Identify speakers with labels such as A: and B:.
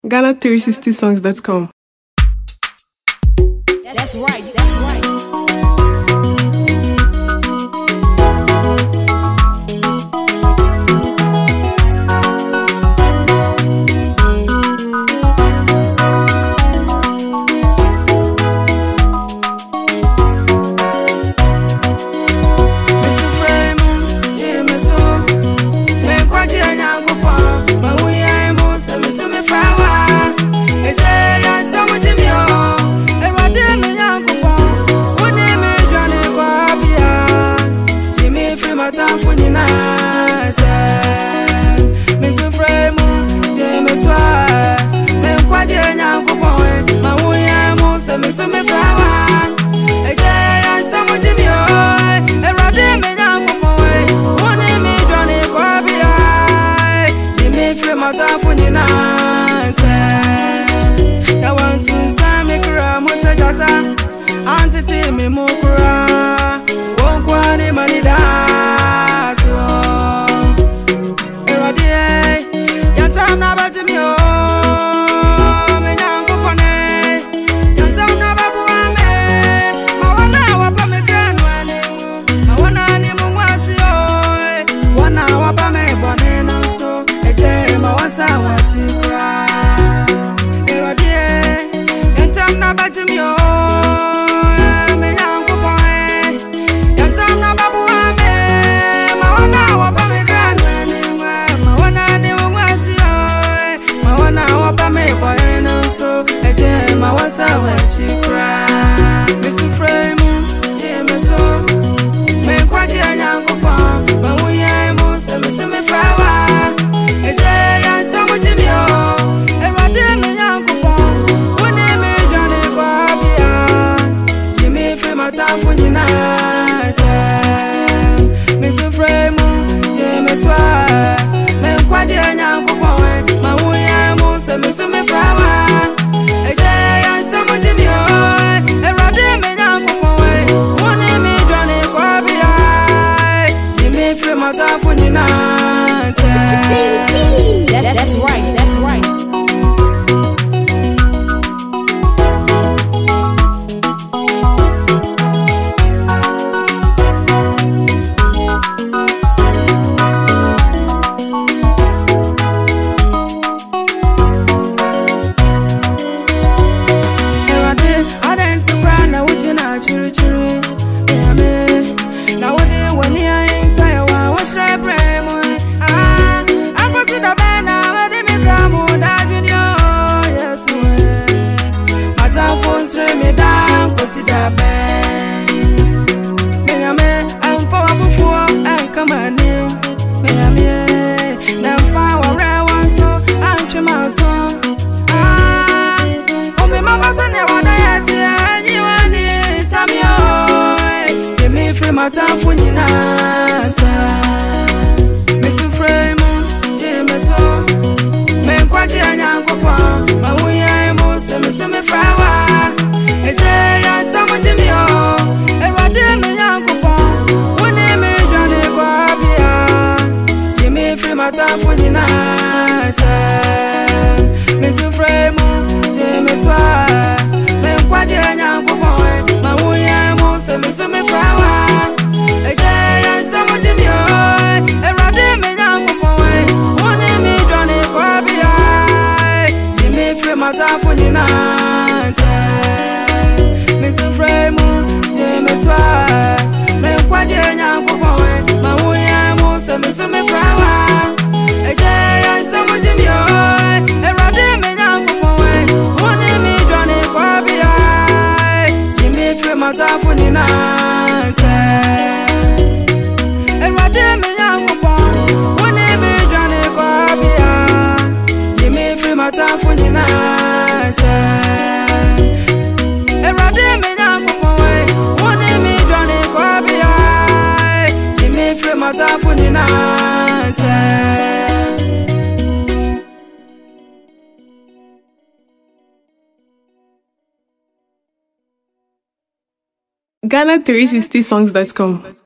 A: Ghana360songs.com.
B: That's right, that's right.
C: Antiti mi mukura, wonkwani manida so. Eradie, yantam na bajimi o, me nyango kone. Yantam na babu ame, mawana wapa me granwane, mawana ni mumwasi o, wana wapa me bone nanso, eje mawasa wachikura. Eradie, yantam na bajimi o. Mawasa wachikra Misu frame Jimeso Mekwaji anyankupa Mawuye musa misu mifrawa Eje yantamu jimyo Erade mi nyankupa Wune mi jani kwa bia Jimi free matafu nina Misu frame Jimeso Mekwaji anyankupa Mawuye musa misu mifrawa
B: That's right, that's right.
C: Matafu nyinasa Misu frame Jimeso Mekwaji anyankupa Mawuye musa misu mifrawa Eje yantamu jimyo Erade mi nyankupa Wune mi jani kwa bia Jimi free matafu nyinasa Misu frame Jimeso Mekwaji anyankupa Mawuye musa misu mifrawa Matafu ninase Misu frame Jimeso Mekwaje nyankupowe Mawuye musa misu mifrawa Eje yantamu jimyo Erade mi nyankupowe Wune mi jwani kwa bia Jimi free matafu ninase Erade mi nyankupowe Wune mi jwani kwa bia Jimi free matafu ninase Erade mi nyankupowe Wune mi jwani kwa bia Jimi free matafu ninase
A: Ghana360songs.com.